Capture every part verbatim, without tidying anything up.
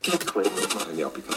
Ja, bitte.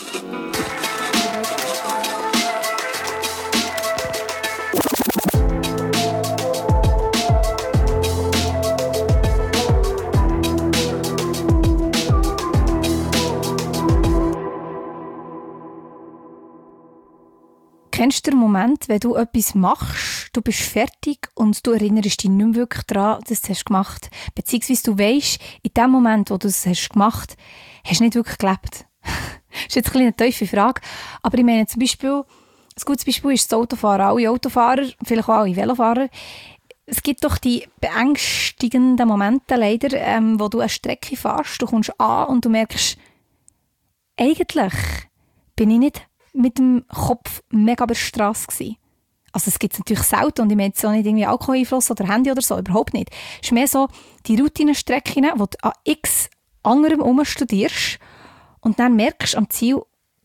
Kennst du den Moment, wenn du etwas machst, du bist fertig und du erinnerst dich nicht mehr wirklich daran, dass du es gemacht hast? Beziehungsweise du weisst, in dem Moment, wo du es hast gemacht hast, hast du nicht wirklich gelebt. Das ist jetzt ein eine tiefe Frage, aber ich meine zum Beispiel, ein gutes Beispiel ist das Autofahren. Alle Autofahrer, vielleicht auch alle Velofahrer, es gibt doch die beängstigenden Momente leider, ähm, wo du eine Strecke fährst, du kommst an und du merkst, eigentlich bin ich nicht mit dem Kopf mega über die Strasse gewesen. Also es gibt es natürlich selten und ich meine jetzt auch nicht irgendwie Alkoholeinfluss oder Handy oder so, überhaupt nicht. Es ist mehr so die Routinenstrecken, wo du an x anderem herumstudierst und dann merkst du am Ziel,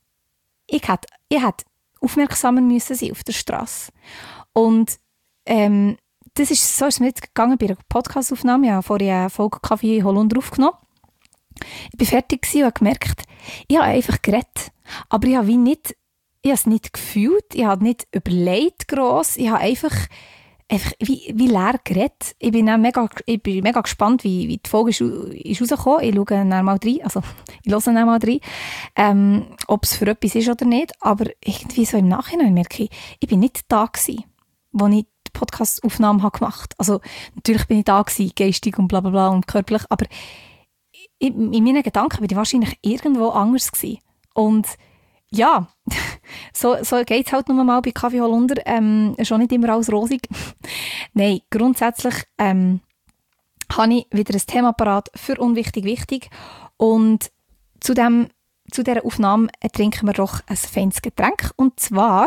ich hätte, ich hätte aufmerksamer müssen sein auf der Strasse. Und ähm, das ist, so ist es mir jetzt gegangen bei einer Podcastaufnahme. Ich habe vorhin eine Folge Kaffee Holunder aufgenommen. Ich war fertig und habe gemerkt, ich habe einfach geredet. Aber ich habe wie nicht, ich habe es nicht gefühlt, ich habe nicht überlegt gross, ich habe einfach, einfach wie, wie leer geredet. Ich bin, mega, ich bin mega gespannt, wie, wie die Folge ist, ist rausgekommen. Ich schaue dann mal rein, also ich höre dann mal rein, ähm, ob es für etwas ist oder nicht. Aber irgendwie so im Nachhinein merke ich, ich bin nicht da gewesen, als ich die Podcast-Aufnahme gemacht habe. Also natürlich bin ich da gewesen, geistig und bla bla bla und körperlich, aber in, in meinen Gedanken bin ich wahrscheinlich irgendwo anders gewesen. Und ja, so, so geht es halt nur mal bei Kaffee Holunder. Ähm, schon nicht immer alles rosig. Nein, grundsätzlich ähm, habe ich wieder ein Thema parat für unwichtig wichtig. Und zu, dem, zu dieser Aufnahme trinken wir doch ein feines Getränk. Und zwar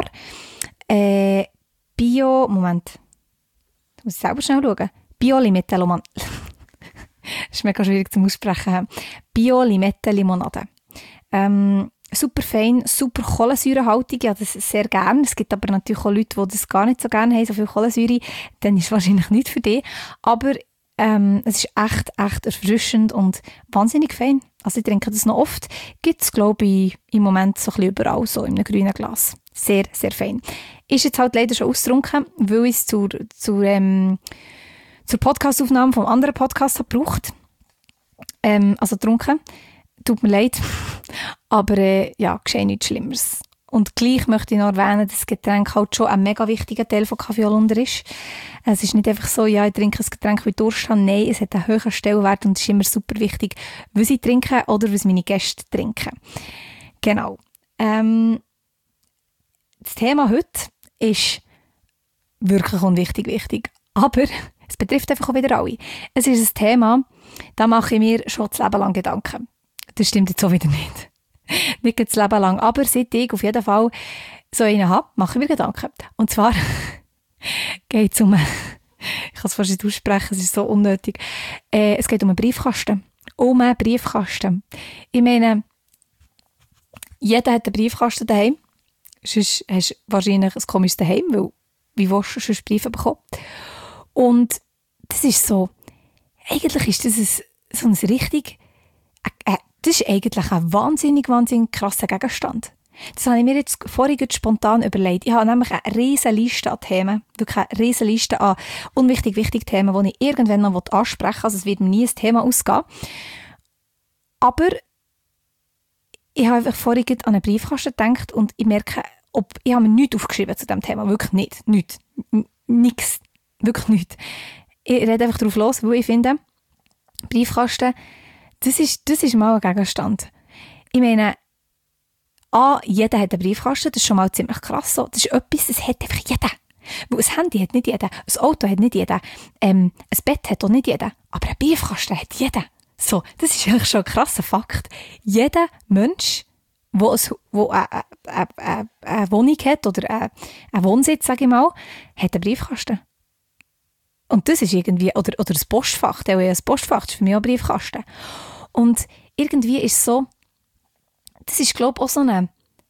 äh, Bio... Moment, ich muss selber schnell schauen. Bio-Limette-Limonade. Das ist mega schwierig zum Aussprechen. Bio-Limette-Limonade. Ähm, super fein, super kohlensäurehaltig, ja, das sehr gerne. Es gibt aber natürlich auch Leute, die das gar nicht so gerne haben, so viel Kohlensäure, dann ist es wahrscheinlich nicht für dich. Aber ähm, es ist echt, echt erfrischend und wahnsinnig fein. Also ich trinke das noch oft. Gibt es, glaube ich, im Moment so ein bisschen überall, so in einem grünen Glas. Sehr, sehr fein. Ist jetzt halt leider schon ausgetrunken, weil ich es zur, zur, ähm, zur Podcastaufnahme vom anderen Podcast habe gebraucht. Ähm, also getrunken. Tut mir leid, aber äh, ja, geschehen nichts Schlimmeres. Und gleich möchte ich noch erwähnen, dass das Getränk halt schon ein mega wichtiger Teil von Kaffee Holunder ist. Es ist nicht einfach so, ja, ich trinke ein Getränk, weil ich Durst habe. Nein, es hat einen hohen Stellenwert und es ist immer super wichtig, was ich trinke oder was meine Gäste trinken. Genau. Ähm, das Thema heute ist wirklich unwichtig wichtig, aber es betrifft einfach auch wieder alle. Es ist ein Thema, da mache ich mir schon das Leben lang Gedanken. Das stimmt jetzt auch wieder nicht. Nicht das Leben lang. Aber seit ich auf jeden Fall so einen habe, mache ich mir Gedanken. Und zwar geht es um... Ich kann es fast nicht aussprechen, es ist so unnötig. Äh, es geht um einen Briefkasten. Um einen Briefkasten. Ich meine, jeder hat einen Briefkasten daheim. Sonst hast du wahrscheinlich ein komisches Daheim, weil wie willst du sonst Briefe bekommen? Und das ist so... Eigentlich ist das ein, so ein richtig... Äh, Das ist eigentlich ein wahnsinnig, wahnsinnig krasser Gegenstand. Das habe ich mir jetzt vorhin spontan überlegt. Ich habe nämlich eine riesige Liste an Themen, wirklich eine riesige Liste an unwichtig wichtigen Themen, die ich irgendwann noch ansprechen will. Also es wird mir nie ein Thema ausgehen. Aber ich habe einfach vorhin an einen Briefkasten gedacht und ich merke, ob, ich habe mir nichts aufgeschrieben zu diesem Thema. Wirklich nicht. Nichts. Nichts. Wirklich nichts. Ich rede einfach drauf los, weil ich finde, Briefkasten, Das ist, das ist mal ein Gegenstand. Ich meine, A, jeder hat einen Briefkasten, das ist schon mal ziemlich krass so. Das ist etwas, das hat einfach jeder. Weil ein Handy hat nicht jeder, ein Auto hat nicht jeder, ähm, ein Bett hat auch nicht jeder, aber ein Briefkasten hat jeder. So, das ist eigentlich schon ein krasser Fakt. Jeder Mensch, der eine, eine, eine, eine Wohnung hat oder eine, einen Wohnsitz, sage ich mal, hat einen Briefkasten. Und das ist irgendwie, oder, oder ein Postfach, der ein Postfach ist für mich auch ein Briefkasten. Und irgendwie ist es so, das ist, glaube ich, auch so eine,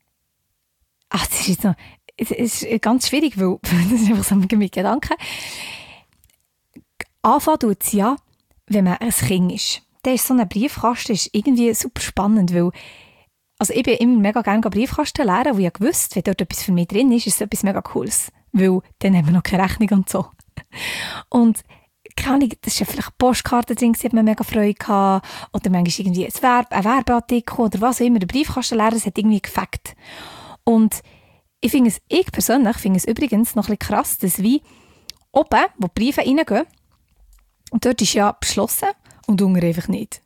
ach, das ist, noch, das ist ganz schwierig, weil das ist einfach so ein Gedanke. Anfangen tut es ja, wenn man ein Kind ist. dann ist so ein Briefkasten ist irgendwie super spannend, weil also ich bin immer mega gerne Briefkasten leeren, wo ich gewusst, wenn dort etwas für mich drin ist, ist es etwas mega Cooles, weil dann haben wir noch keine Rechnung und so. Und keine Ahnung, das ist ja vielleicht eine Postkarte drin, die hat man mega Freude gehabt, oder manchmal irgendwie ein, Werbe, ein Werbeartikel oder was auch immer, der Briefkasten leeren, das hat irgendwie gefackt. Und ich finde es, ich persönlich finde es übrigens noch ein bisschen krass, dass wie oben, wo die Briefe reingehen, und dort ist ja beschlossen und unten einfach nicht.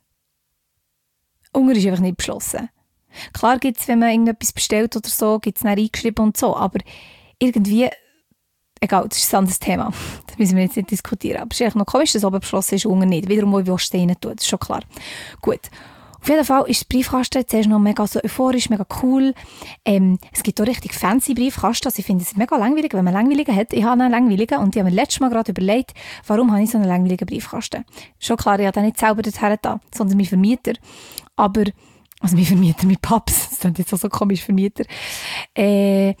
Unten ist einfach nicht beschlossen. Klar gibt es, wenn man irgendetwas bestellt oder so, gibt es dann eingeschrieben und so, aber irgendwie, egal, das ist ein anderes Thema. Das müssen wir jetzt nicht diskutieren. Aber es ist eigentlich noch komisch, dass oben beschlossen ist und unten nicht. Wiederum, wo ich was rein tun, das ist schon klar. Gut. Auf jeden Fall ist der Briefkasten zuerst noch mega so euphorisch, mega cool. Ähm, es gibt auch richtig fancy Briefkasten. Also ich finde es mega langweilig, wenn man langweiligen hat. Ich habe einen langweiligen und ich habe mir letztes Mal gerade überlegt, warum habe ich so einen langweiligen Briefkasten. Schon klar, ich habe den nicht selber dorthin getan, sondern mein Vermieter. Aber Also mein Vermieter, mein Paps, das klingt jetzt auch so komisch, Vermieter. Äh,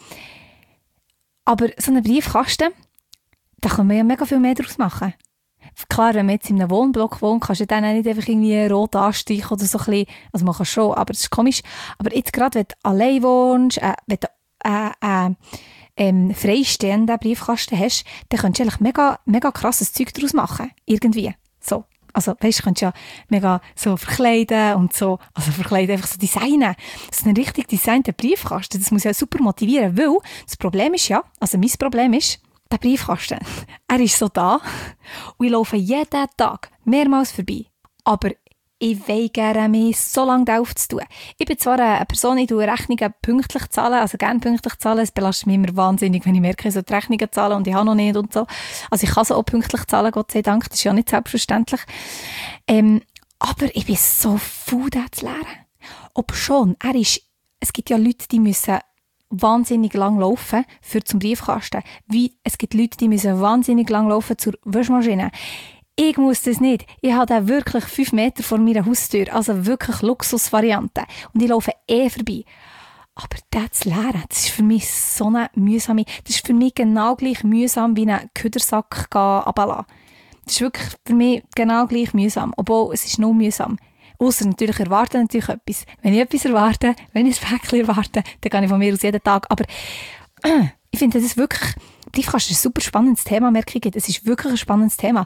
aber so einen Briefkasten, da kann man ja mega viel mehr daraus machen. Klar, wenn man jetzt in einem Wohnblock wohnt, kannst du dann auch nicht einfach irgendwie rot anstreichen oder so ein bisschen, also man kann schon, aber das ist komisch. Aber jetzt gerade, wenn du allein wohnst, äh, wenn du äh, äh, ähm, freistehenden Briefkasten hast, dann kannst du eigentlich mega, mega krasses Zeug daraus machen. Irgendwie. So. Also, weißt du, kannst ja mega so verkleiden und so, also verkleiden, einfach so designen. So einen richtig designten Briefkasten, das muss ja super motivieren, weil das Problem ist ja, also mein Problem ist, der Briefkasten, er ist so da und ich laufe jeden Tag mehrmals vorbei, aber ich will gerne mehr so lange da aufzutun. Ich bin zwar eine Person, ich tue Rechnungen pünktlich zahlen, also gerne pünktlich zahlen. Es belastet mich immer wahnsinnig, wenn ich merke, ich soll die Rechnungen zahlen und ich habe noch nicht und so. Also ich kann sie auch pünktlich zahlen, Gott sei Dank. Das ist ja nicht selbstverständlich. Ähm, aber ich bin so faul, das zu lernen. Ob schon, er ist, es gibt ja Leute, die müssen wahnsinnig lang laufen für zum Briefkasten. Wie, es gibt Leute, die müssen wahnsinnig lang laufen zur Waschmaschine. Ich muss das nicht. Ich habe den wirklich fünf Meter vor meiner Haustür. Also wirklich Luxusvariante. Und ich laufe eh vorbei. Aber das zu lernen, das ist für mich so eine mühsame... Das ist für mich genau gleich mühsam, wie einen Küdersack runterlassen. Das ist wirklich für mich genau gleich mühsam. Obwohl, es ist nur mühsam. Ausser natürlich erwarte natürlich etwas. Wenn ich etwas erwarte, wenn ich ein Päckchen erwarte, dann gehe ich von mir aus jeden Tag. Aber äh, ich finde das wirklich... Briefkasten ist ein super spannendes Thema, merke ich. Das ist wirklich ein spannendes Thema.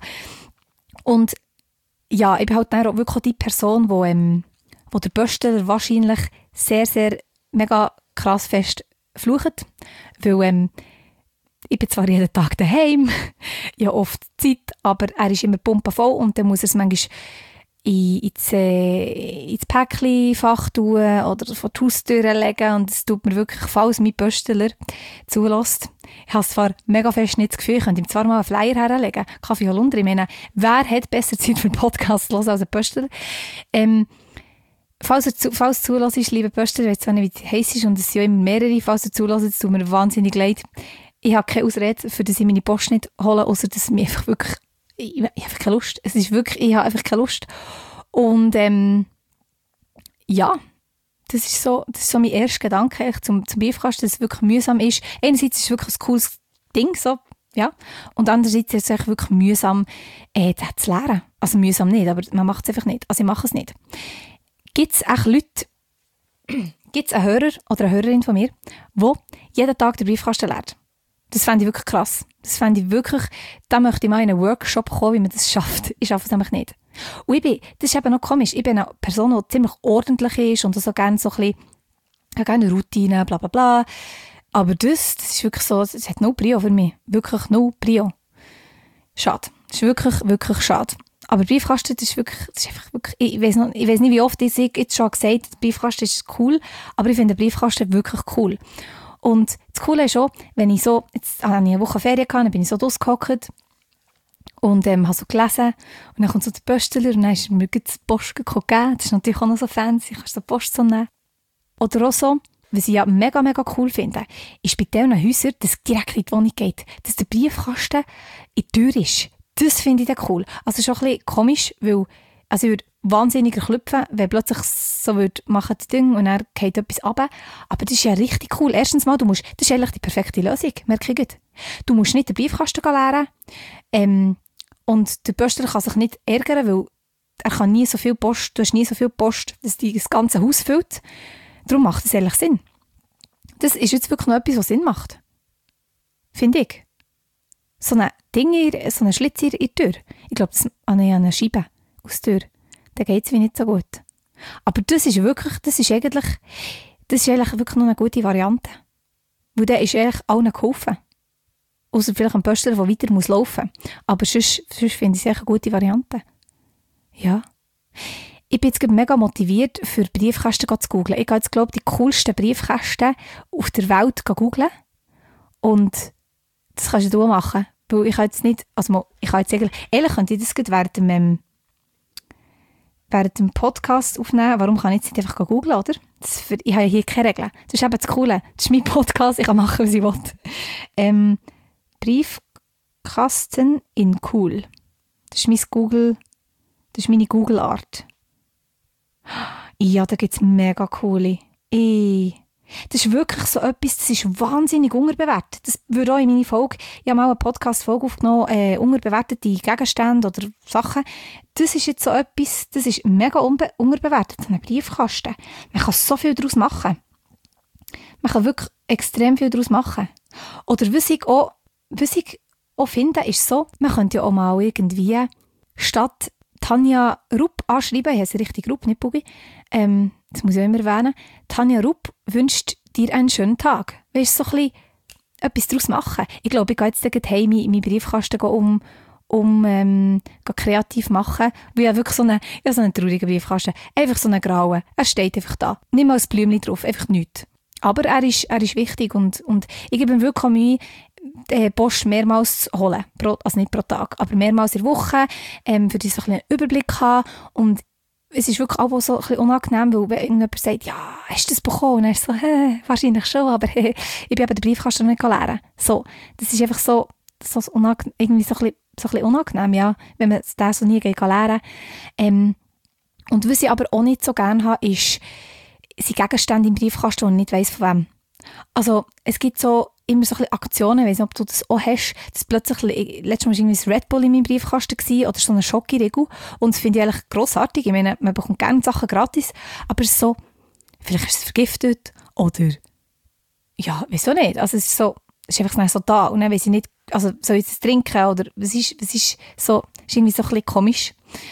Und ja, ich bin halt dann auch wirklich die Person, wo, ähm, wo der Böstler wahrscheinlich sehr, sehr mega krass fest flucht. Weil ähm, ich bin zwar jeden Tag daheim, ich habe oft Zeit, aber er ist immer pumpenvoll und dann muss er es manchmal in, ins, äh, ins Päckchenfach tun oder vor die Haustür legen und es tut mir wirklich, falls mein Böstler zulässt. Ich habe zwar mega fest nicht das Gefühl, ich könnte ihm zwar mal einen Flyer herlegen, Kaffee Holunder, ich meine, wer hat besser Zeit für Podcasts zu hören als ein Böstler? Ähm, falls er zu, falls du zulässt, liebe Böstler, ich weiß zwar nicht, wie heiß ist und es sind ja immer mehrere, falls er zulässt, es tut mir wahnsinnig leid. Ich habe keine Ausrede, für dass ich meine Post nicht hole, außer dass mir einfach wirklich Ich, ich habe einfach keine Lust. Es ist wirklich, ich habe einfach keine Lust. Und ähm, ja, das ist so, das ist so mein erster Gedanke eigentlich zum, zum Briefkasten, dass es wirklich mühsam ist. Einerseits ist es wirklich ein cooles Ding, so, ja. Und andererseits ist es eigentlich wirklich mühsam, äh, das zu lernen. Also mühsam nicht, aber man macht es einfach nicht. Also ich mache es nicht. Gibt es auch Leute, gibt es einen Hörer oder eine Hörerin von mir, die jeden Tag den Briefkasten lernt? Das fände ich wirklich krass. Das fände ich wirklich, da möchte ich mal in einen Workshop kommen, wie man das schafft. Ich schaffe es nämlich nicht. Und ich bin, das ist eben noch komisch, ich bin eine Person, die ziemlich ordentlich ist und so gerne so ein bisschen, ich habe gerne Routine, bla bla bla. Aber das, das ist wirklich so, es hat no Prio für mich. Wirklich no Prio. Schade. Das ist wirklich, wirklich schade. Aber Briefkasten, das ist wirklich, das ist einfach wirklich, ich weiss noch, ich weiss nicht, wie oft ich jetzt schon gesagt habe, Briefkasten ist cool, aber ich finde Briefkasten wirklich cool. Und das Coole ist auch, wenn ich so, jetzt habe ich eine Woche Ferien gehabt, dann bin ich so rausgehockt und ähm, habe so gelesen und dann kommt so der Böstler und dann ist mir die Post gegeben. Das ist natürlich auch noch so fancy, kannst du so Post so nehmen. Oder auch so, was ich ja mega, mega cool finde, ist bei diesen Häusern, dass es direkt in die Wohnung geht, dass der Briefkasten in die Tür ist. Das finde ich dann cool. Also schon ein bisschen komisch, weil also ich würde wahnsinniger klopfen, wenn plötzlich so würde machen das Ding und dann geht etwas runter. Aber das ist ja richtig cool. Erstens mal, du musst, das ist eigentlich die perfekte Lösung, merke ich gut. Du musst nicht den Briefkasten leeren ähm, und der Böstler kann sich nicht ärgern, weil er kann nie so viel Post, du hast nie so viel Post, dass die das ganze Haus füllt. Darum macht es ehrlich Sinn. Das ist jetzt wirklich noch etwas, was Sinn macht. Finde ich. So ein Ding, so ein Schlitz in der Tür. Ich glaube, das an eine Scheibe aus der Tür. Da geht es wie nicht so gut. Aber das ist wirklich, das ist eigentlich, das ist eigentlich wirklich noch eine gute Variante. Weil der ist eigentlich allen geholfen. Ausser vielleicht ein Pöstler, der weiter muss laufen muss. Aber sonst, sonst finde ich es eine gute Variante. Ja. Ich bin jetzt mega motiviert, für Briefkästen zu googeln. Ich gehe jetzt, glaube ich, die coolsten Briefkästen auf der Welt googeln. Und das kannst du machen. Weil ich kann jetzt nicht, also ich kann jetzt eigentlich, ehrlich könnte ich das während dem, ähm, während dem Podcast aufnehmen. Warum kann ich jetzt nicht einfach googeln, oder? Das für, ich habe hier keine Regeln. Das ist eben das Coole. Das ist mein Podcast, ich kann machen, was ich will. Ähm, Briefkasten in cool. Das ist mein Google, das ist meine Google-Art. Ja, da gibt es mega coole. Ey. Das ist wirklich so etwas, das ist wahnsinnig unterbewertet. Das würde auch in meine Folge, ich habe mal eine Podcast-Folge aufgenommen, äh, unterbewertete Gegenstände oder Sachen. Das ist jetzt so etwas, das ist mega unbe- unterbewertet, so ein Briefkasten. Man kann so viel daraus machen. Man kann wirklich extrem viel daraus machen. Oder was ich auch, was ich auch finde, ist so, man könnte ja auch mal irgendwie statt Tanja Rupp anschreiben, ich heiße richtig Rupp, nicht Bubi, ähm, das muss ich auch immer erwähnen, Tanja Rupp wünscht dir einen schönen Tag. Weißt du, so ein bisschen etwas daraus machen. Ich glaube, ich gehe jetzt gleich heim in meinen Briefkasten um, um ähm, kreativ machen. Weil ich wirklich so einen, ja, so einen traurigen Briefkasten, einfach so einen grauen, er steht einfach da. Nicht mal ein Blümchen drauf, einfach nichts. Aber er ist, er ist wichtig und, und ich gebe ihm wirklich Mühe, die Post mehrmals zu holen. Pro, also nicht pro Tag, aber mehrmals in der Woche, ähm, für das so ein bisschen einen Überblick zu haben. Und es ist wirklich auch so ein bisschen unangenehm, weil wenn irgendjemand sagt, ja, hast du das bekommen? Und dann ist es so, hä, wahrscheinlich schon, aber hä, ich bin eben den Briefkasten nicht leeren. So, das ist einfach so, so unangenehm, irgendwie so ein, bisschen, so ein bisschen unangenehm, ja, wenn man den so nie leeren kann. Ähm, und was ich aber auch nicht so gerne habe, ist, sind Gegenstände im Briefkasten und nicht weiss von wem. Also, es gibt so immer so ein bisschen Aktionen, ich weiss nicht, ob du das auch hast, dass plötzlich, letztes Mal war irgendwie ein Red Bull in meinem Briefkasten gewesen, oder so eine Schokoriegel, und das finde ich eigentlich grossartig, ich meine, man bekommt gerne Sachen gratis, aber es ist so, vielleicht ist es vergiftet, oder, ja, wieso nicht, also es ist so, es ist einfach so da, und dann weiss ich nicht, also soll ich das trinken, oder was ist, was ist so, ist irgendwie so ein bisschen komisch.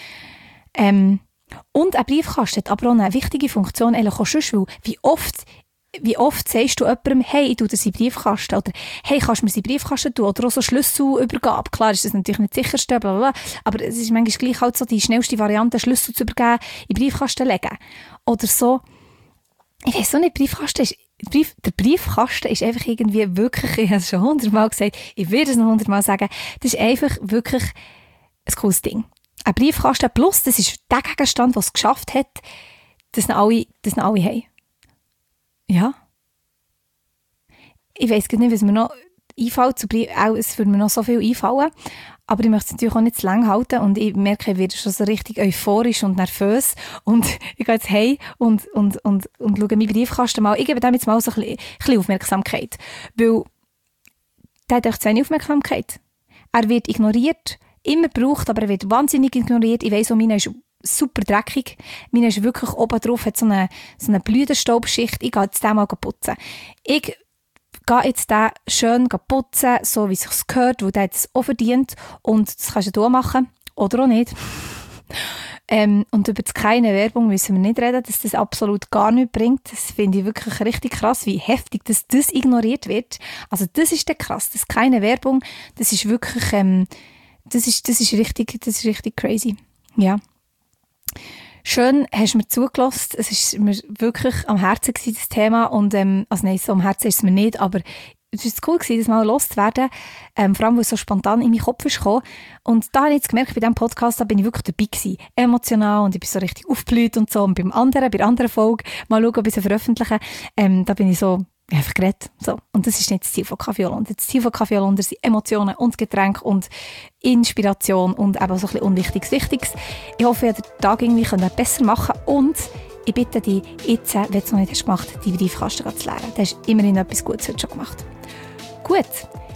Ähm, und ein Briefkasten hat aber auch eine wichtige Funktion, eigentlich auch sonst, weil wie oft Wie oft sagst du jemandem, hey, ich tue dir seinen Briefkasten, oder hey, kannst du mir seinen Briefkasten tun, oder auch so Schlüsselübergabe. Klar ist das natürlich nicht das sicherste, bla bla, aber es ist manchmal gleich halt so die schnellste Variante, Schlüssel zu übergeben, in den Briefkasten legen. Oder so, ich weiss auch nicht, Briefkasten ist, Brief, der Briefkasten ist einfach irgendwie wirklich, ich habe es schon hundertmal gesagt, ich werde es noch hundertmal sagen, das ist einfach wirklich ein cooles Ding. Ein Briefkasten plus, das ist der Gegenstand, der es geschafft hat, dass ihn alle, dass ihn alle haben. Ja. Ich weiss nicht, was mir noch einfällt. Zu Brief, auch, es würde mir noch so viel einfallen. Aber ich möchte es natürlich auch nicht zu lang halten. Und ich merke, ich werde schon so richtig euphorisch und nervös. Und ich gehe jetzt heim und, und, und, und schaue meinen Briefkasten mal. Ich gebe dem jetzt mal so ein bisschen, ein bisschen Aufmerksamkeit. Weil der hat echt zu wenig Aufmerksamkeit. Er wird ignoriert, immer gebraucht, aber er wird wahnsinnig ignoriert. Ich weiss auch, meine ist super dreckig. Meine ist wirklich oben drauf, hat so eine, so eine Blütenstaubschicht. Ich gehe jetzt den mal putzen. Ich gehe jetzt den schön putzen, so wie es sich gehört, weil der hat es auch verdient. Und das kannst du auch machen. Oder auch nicht. ähm, und über das keine Werbung müssen wir nicht reden, dass das absolut gar nichts bringt. Das finde ich wirklich richtig krass, wie heftig dass das ignoriert wird. Also das ist der krass. Das keine Werbung, das ist wirklich, ähm, das ist, das ist richtig, das ist richtig crazy. Ja. Schön, hast du mir zugelassen. Es war mir wirklich am Herzen gewesen, das Thema. Und, ähm, also nein, so am Herzen ist es mir nicht, aber es war cool gewesen, das mal loszuwerden. Ähm, vor allem, weil es so spontan in meinen Kopf ist gekommen. Und da habe ich jetzt gemerkt, bei diesem Podcast, da bin ich wirklich dabei gewesen. Emotional und ich bin so richtig aufgeblüht und so. Und beim anderen, bei der anderen Folge, mal schauen, ob ich sie veröffentliche, ähm, da bin ich so einfach geredet. So. Und das ist nicht das Ziel von Kaffee Holunder. Das Ziel von Kaffee Holunder sind Emotionen und Getränke und Inspiration und eben so ein bisschen Unwichtiges, Wichtiges. Ich hoffe, ihr den Tag irgendwie besser machen könnt. Und ich bitte dich, jetzt, wenn du es noch nicht hast gemacht hast, die Briefkasten zu leeren. Du hast immerhin etwas Gutes heute schon gemacht. Gut.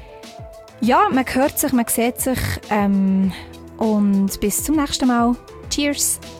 Ja, man hört sich, man sieht sich. Ähm, und bis zum nächsten Mal. Tschüss. Cheers!